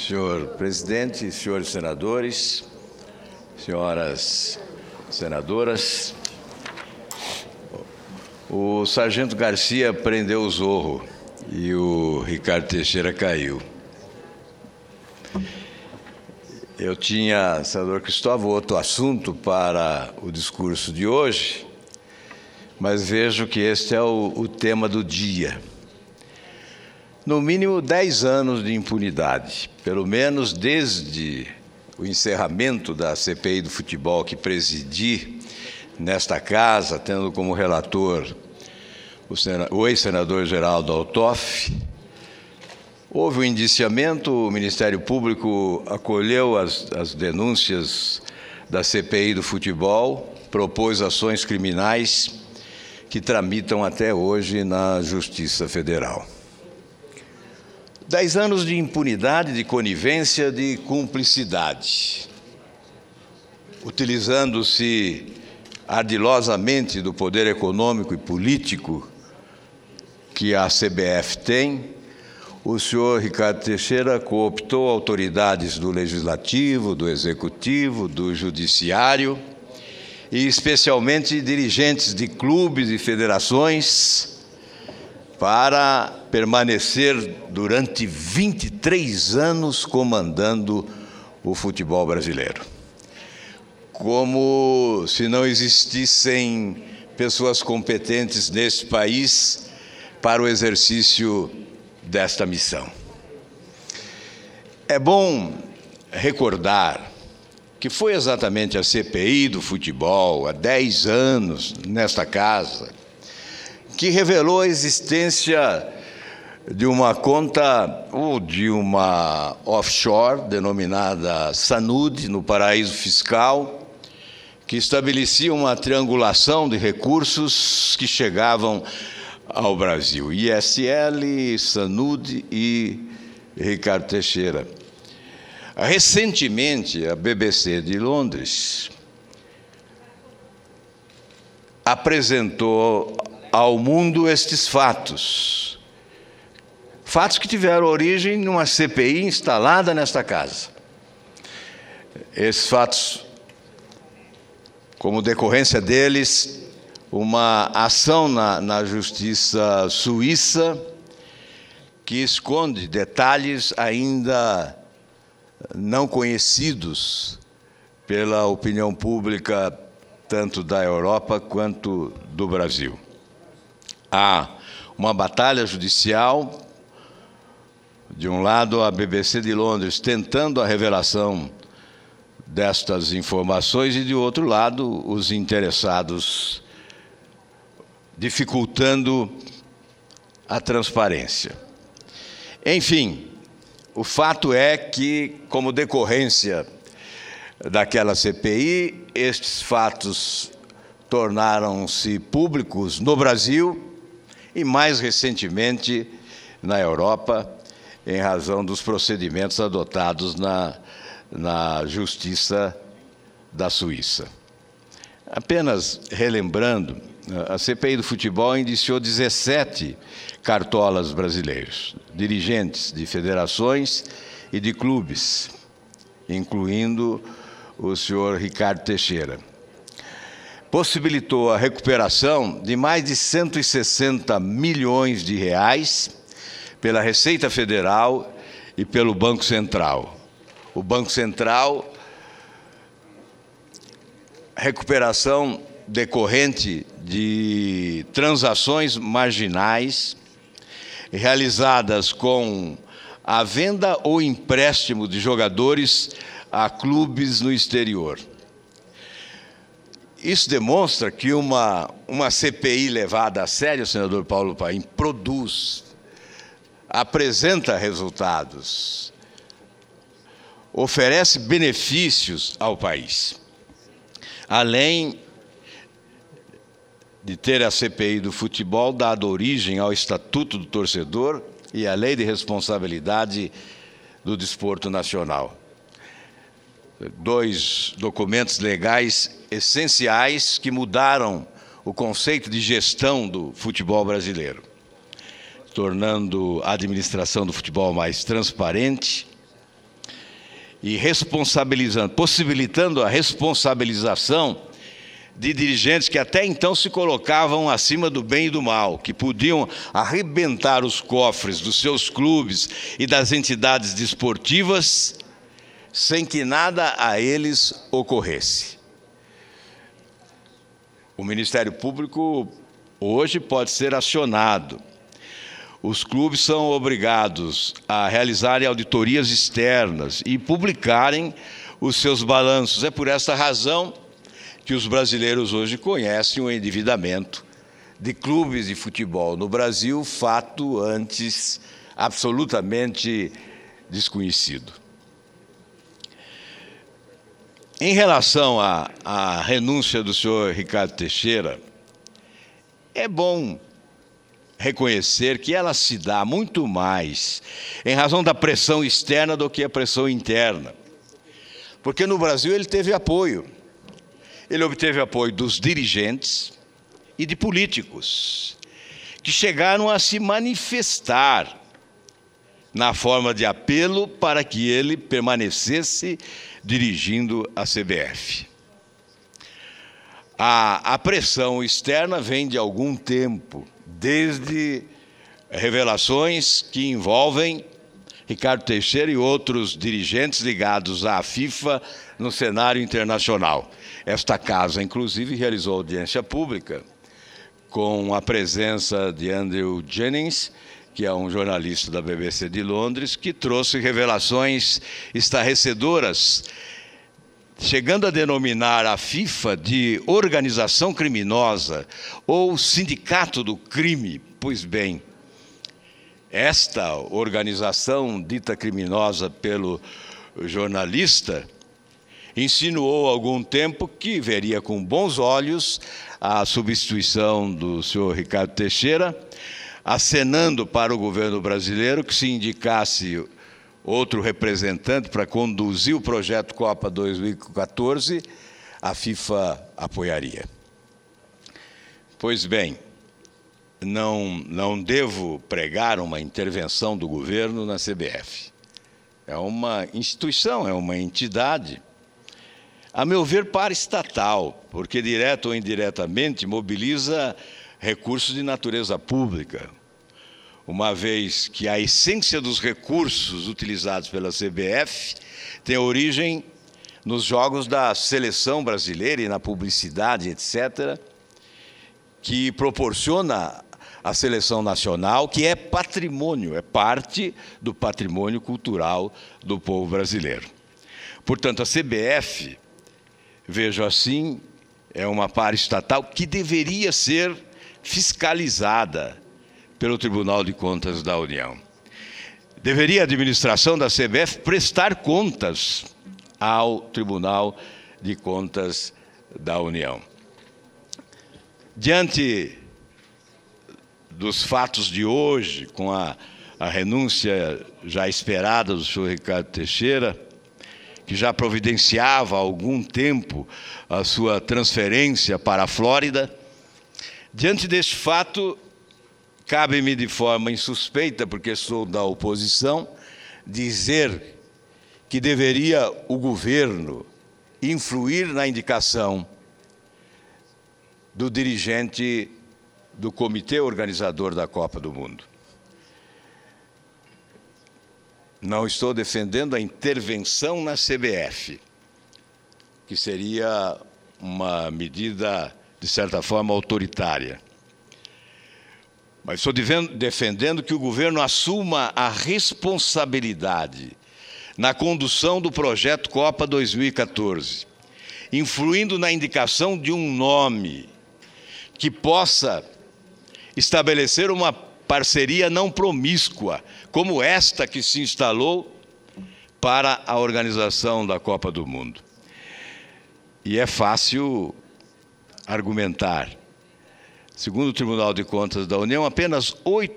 Senhor presidente, senhores senadores, senhoras senadoras, o sargento Garcia prendeu o Zorro e o Ricardo Teixeira caiu. Eu tinha, senador Cristóvão, outro assunto para o discurso de hoje, mas vejo que este é o tema do dia. No mínimo 10 anos de impunidade, pelo menos desde o encerramento da CPI do futebol que presidi nesta casa, tendo como relator o ex-senador Geraldo Altoff. Houve um indiciamento, o Ministério Público acolheu as denúncias da CPI do futebol, propôs ações criminais que tramitam até hoje na Justiça Federal. 10 anos de impunidade, de conivência, de cumplicidade, utilizando-se ardilosamente do poder econômico e político que a CBF tem. O senhor Ricardo Teixeira cooptou autoridades do Legislativo, do Executivo, do Judiciário e especialmente dirigentes de clubes e federações para permanecer durante 23 anos comandando o futebol brasileiro. Como se não existissem pessoas competentes neste país para o exercício desta missão. É bom recordar que foi exatamente a CPI do futebol, há 10 anos, nesta casa, que revelou a existência de uma conta ou de uma offshore, denominada Sanud, no paraíso fiscal, que estabelecia uma triangulação de recursos que chegavam ao Brasil. ISL, Sanud e Ricardo Teixeira. Recentemente, a BBC de Londres apresentou ao mundo estes fatos. Fatos que tiveram origem numa CPI instalada nesta casa. Esses fatos, como decorrência deles, uma ação na Justiça Suíça que esconde detalhes ainda não conhecidos pela opinião pública, tanto da Europa quanto do Brasil. Há uma batalha judicial, de um lado a BBC de Londres tentando a revelação destas informações e, de outro lado, os interessados dificultando a transparência. Enfim, o fato é que, como decorrência daquela CPI, estes fatos tornaram-se públicos no Brasil e, mais recentemente, na Europa, em razão dos procedimentos adotados na Justiça da Suíça. Apenas relembrando, a CPI do futebol indiciou 17 cartolas brasileiros, dirigentes de federações e de clubes, incluindo o senhor Ricardo Teixeira. Possibilitou a recuperação de mais de 160 milhões de reais pela Receita Federal e pelo Banco Central. O Banco Central, recuperação decorrente de transações marginais realizadas com a venda ou empréstimo de jogadores a clubes no exterior. Isso demonstra que uma CPI levada a sério, senador Paulo Paim, produz, apresenta resultados, oferece benefícios ao país. Além de ter a CPI do futebol dado origem ao Estatuto do Torcedor e à Lei de Responsabilidade do Desporto Nacional. 2 documentos legais essenciais que mudaram o conceito de gestão do futebol brasileiro, tornando a administração do futebol mais transparente, e possibilitando a responsabilização de dirigentes que até então se colocavam acima do bem e do mal, que podiam arrebentar os cofres dos seus clubes e das entidades desportivas sem que nada a eles ocorresse. O Ministério Público hoje pode ser acionado. Os clubes são obrigados a realizarem auditorias externas e publicarem os seus balanços. É por essa razão que os brasileiros hoje conhecem o endividamento de clubes de futebol no Brasil, fato antes absolutamente desconhecido. Em relação à renúncia do senhor Ricardo Teixeira, é bom reconhecer que ela se dá muito mais em razão da pressão externa do que a pressão interna. Porque no Brasil ele teve apoio. Ele obteve apoio dos dirigentes e de políticos, que chegaram a se manifestar na forma de apelo para que ele permanecesse dirigindo a CBF. A pressão externa vem de algum tempo, desde revelações que envolvem Ricardo Teixeira e outros dirigentes ligados à FIFA no cenário internacional. Esta casa, inclusive, realizou audiência pública com a presença de Andrew Jennings, que é um jornalista da BBC de Londres, que trouxe revelações estarrecedoras, chegando a denominar a FIFA de organização criminosa ou sindicato do crime. Pois bem, esta organização dita criminosa pelo jornalista insinuou há algum tempo que veria com bons olhos a substituição do senhor Ricardo Teixeira, acenando para o governo brasileiro que se indicasse outro representante para conduzir o projeto Copa 2014, a FIFA apoiaria. Pois bem, não devo pregar uma intervenção do governo na CBF. É uma instituição, é uma entidade, a meu ver, paraestatal, porque direto ou indiretamente mobiliza recursos de natureza pública, uma vez que a essência dos recursos utilizados pela CBF tem origem nos jogos da seleção brasileira e na publicidade, etc., que proporciona a seleção nacional, que é patrimônio, é parte do patrimônio cultural do povo brasileiro. Portanto, a CBF, vejo assim, é uma paraestatal que deveria ser fiscalizada pelo Tribunal de Contas da União. Deveria a administração da CBF prestar contas ao Tribunal de Contas da União. Diante dos fatos de hoje, com a renúncia já esperada do senhor Ricardo Teixeira, que já providenciava há algum tempo a sua transferência para a Flórida, diante deste fato, cabe-me de forma insuspeita, porque sou da oposição, dizer que deveria o governo influir na indicação do dirigente do comitê organizador da Copa do Mundo. Não estou defendendo a intervenção na CBF, que seria uma medida, de certa forma, autoritária. Mas estou defendendo que o governo assuma a responsabilidade na condução do projeto Copa 2014, influindo na indicação de um nome que possa estabelecer uma parceria não promíscua, como esta que se instalou para a organização da Copa do Mundo. E é fácil argumentar. Segundo o Tribunal de Contas da União, apenas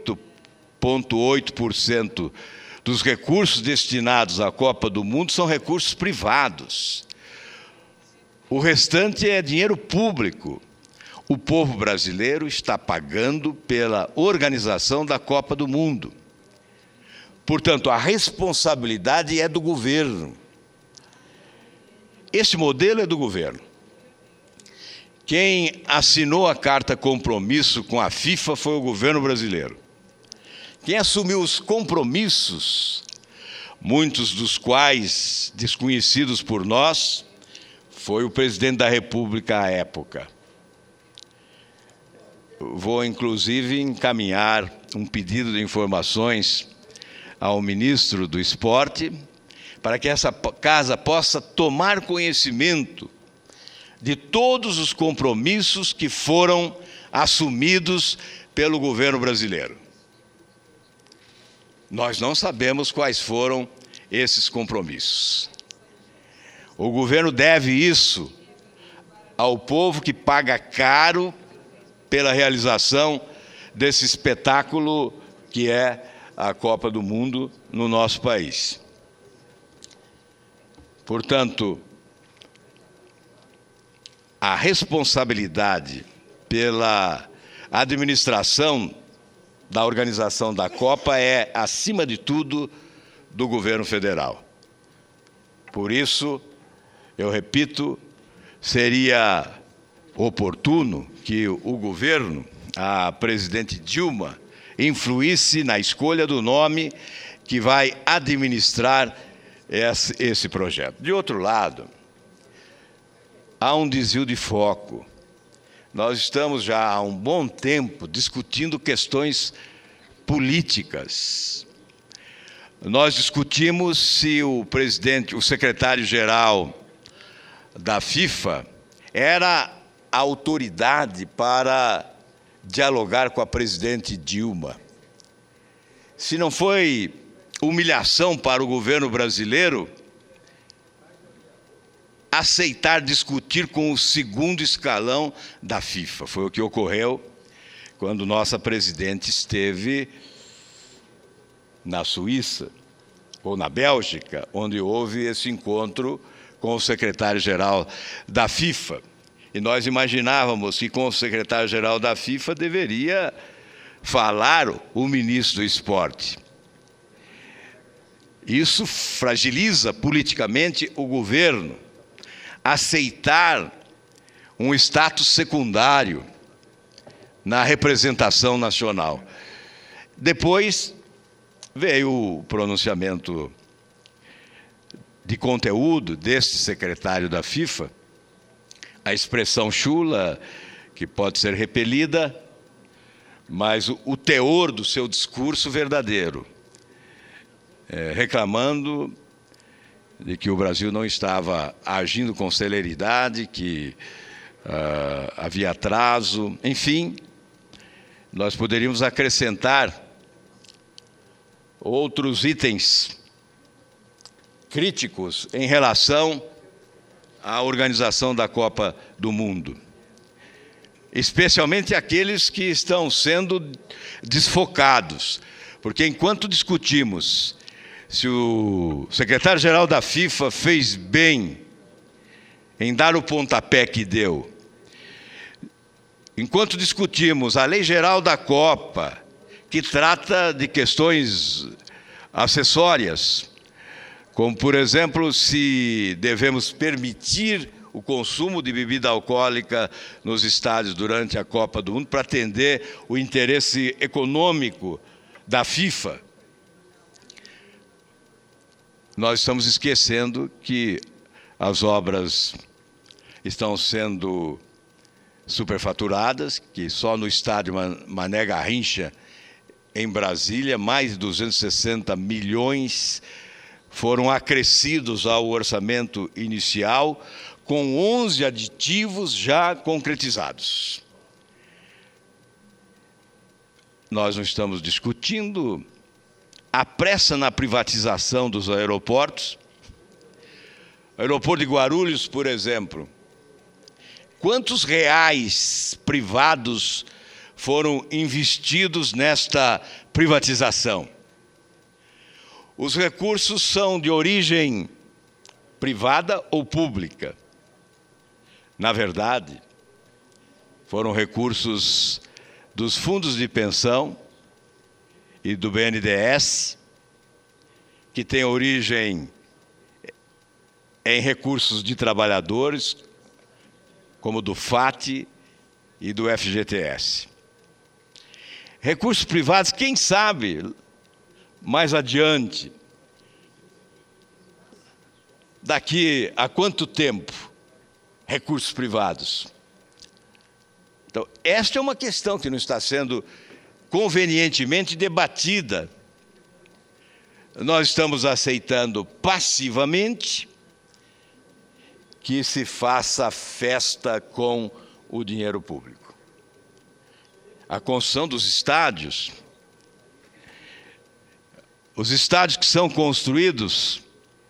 8,8% dos recursos destinados à Copa do Mundo são recursos privados. O restante é dinheiro público. O povo brasileiro está pagando pela organização da Copa do Mundo. Portanto, a responsabilidade é do governo. Esse modelo é do governo. Quem assinou a carta compromisso com a FIFA foi o governo brasileiro. Quem assumiu os compromissos, muitos dos quais desconhecidos por nós, foi o presidente da República à época. Vou, inclusive, encaminhar um pedido de informações ao ministro do Esporte, para que essa casa possa tomar conhecimento de todos os compromissos que foram assumidos pelo governo brasileiro. Nós não sabemos quais foram esses compromissos. O governo deve isso ao povo que paga caro pela realização desse espetáculo que é a Copa do Mundo no nosso país. Portanto, a responsabilidade pela administração da organização da Copa é, acima de tudo, do governo federal. Por isso, eu repito, seria oportuno que o governo, a presidente Dilma, influísse na escolha do nome que vai administrar esse projeto. De outro lado, há um desvio de foco. Nós estamos já há um bom tempo discutindo questões políticas. Nós discutimos se o secretário-geral da FIFA era a autoridade para dialogar com a presidente Dilma. Se não foi humilhação para o governo brasileiro aceitar discutir com o segundo escalão da FIFA. Foi o que ocorreu quando nossa presidente esteve na Suíça, ou na Bélgica, onde houve esse encontro com o secretário-geral da FIFA. E nós imaginávamos que com o secretário-geral da FIFA deveria falar o ministro do Esporte. Isso fragiliza politicamente o governo. Aceitar um status secundário na representação nacional. Depois veio o pronunciamento de conteúdo deste secretário da FIFA, a expressão chula, que pode ser repelida, mas o teor do seu discurso verdadeiro, reclamando de que o Brasil não estava agindo com celeridade, que havia atraso, enfim, nós poderíamos acrescentar outros itens críticos em relação à organização da Copa do Mundo, especialmente aqueles que estão sendo desfocados, porque enquanto discutimos se o secretário-geral da FIFA fez bem em dar o pontapé que deu, enquanto discutimos a Lei Geral da Copa, que trata de questões acessórias, como, por exemplo, se devemos permitir o consumo de bebida alcoólica nos estádios durante a Copa do Mundo para atender o interesse econômico da FIFA. Nós estamos esquecendo que as obras estão sendo superfaturadas, que só no estádio Mané Garrincha, em Brasília, mais de 260 milhões foram acrescidos ao orçamento inicial, com 11 aditivos já concretizados. Nós não estamos discutindo a pressa na privatização dos aeroportos. O aeroporto de Guarulhos, por exemplo, quantos reais privados foram investidos nesta privatização? Os recursos são de origem privada ou pública? Na verdade, foram recursos dos fundos de pensão e do BNDES, que têm origem em recursos de trabalhadores, como do FAT e do FGTS. Recursos privados, quem sabe, mais adiante, daqui a quanto tempo, recursos privados? Então, esta é uma questão que não está sendo convenientemente debatida. Nós estamos aceitando passivamente que se faça festa com o dinheiro público. A construção dos estádios, os estádios que são construídos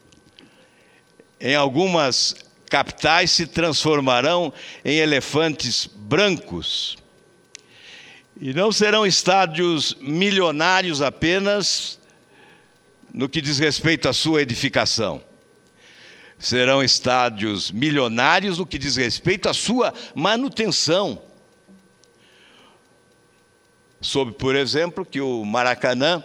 em algumas capitais se transformarão em elefantes brancos. E não serão estádios milionários apenas no que diz respeito à sua edificação. Serão estádios milionários no que diz respeito à sua manutenção. Soube, por exemplo, que o Maracanã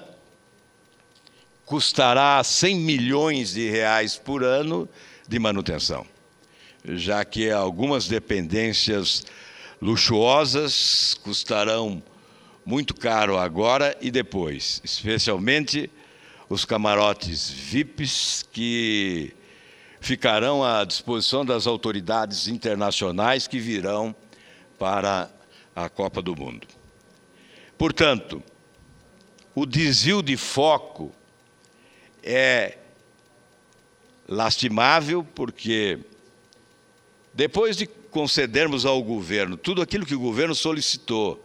custará 100 milhões de reais por ano de manutenção, já que algumas dependências luxuosas custarão muito caro agora e depois, especialmente os camarotes VIPs que ficarão à disposição das autoridades internacionais que virão para a Copa do Mundo. Portanto, o desvio de foco é lastimável, porque depois de concedermos ao governo tudo aquilo que o governo solicitou,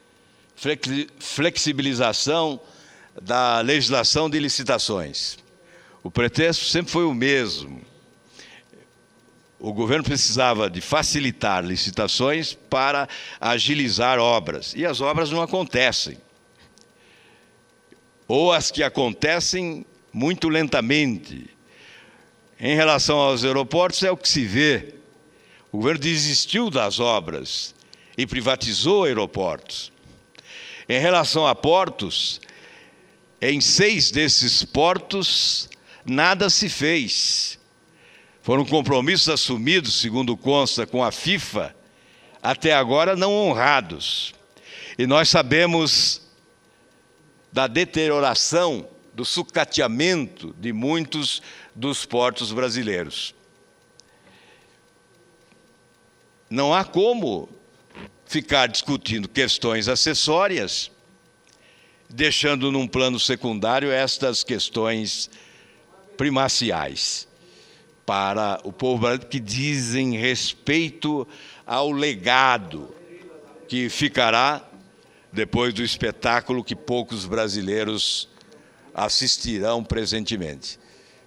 flexibilização da legislação de licitações, o pretexto sempre foi o mesmo. O governo precisava de facilitar licitações para agilizar obras, e as obras não acontecem. Ou as que acontecem muito lentamente. Em relação aos aeroportos, é o que se vê. O governo desistiu das obras e privatizou aeroportos. Em relação a portos, em 6 desses portos, nada se fez. Foram compromissos assumidos, segundo consta, com a FIFA, até agora não honrados. E nós sabemos da deterioração, do sucateamento de muitos dos portos brasileiros. Não há como ficar discutindo questões acessórias, deixando num plano secundário estas questões primaciais para o povo brasileiro, que dizem respeito ao legado que ficará depois do espetáculo que poucos brasileiros assistirão presentemente.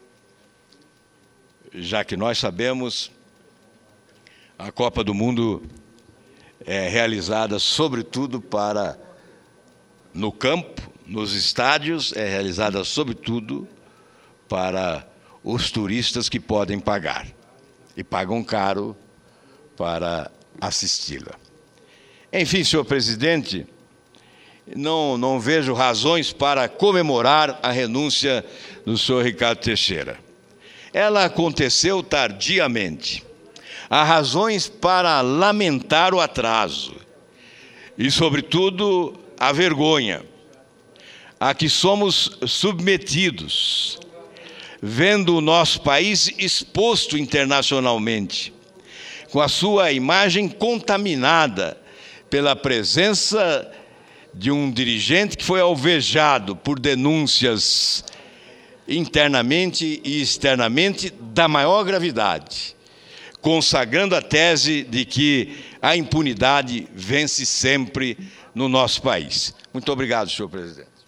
Já que nós sabemos, a Copa do Mundo é realizada sobretudo no campo, nos estádios, é realizada sobretudo para os turistas que podem pagar, e pagam caro para assisti-la. Enfim, senhor presidente, não vejo razões para comemorar a renúncia do senhor Ricardo Teixeira. Ela aconteceu tardiamente. Há razões para lamentar o atraso e, sobretudo, a vergonha a que somos submetidos, vendo o nosso país exposto internacionalmente, com a sua imagem contaminada pela presença de um dirigente que foi alvejado por denúncias internamente e externamente da maior gravidade, consagrando a tese de que a impunidade vence sempre no nosso país. Muito obrigado, senhor presidente.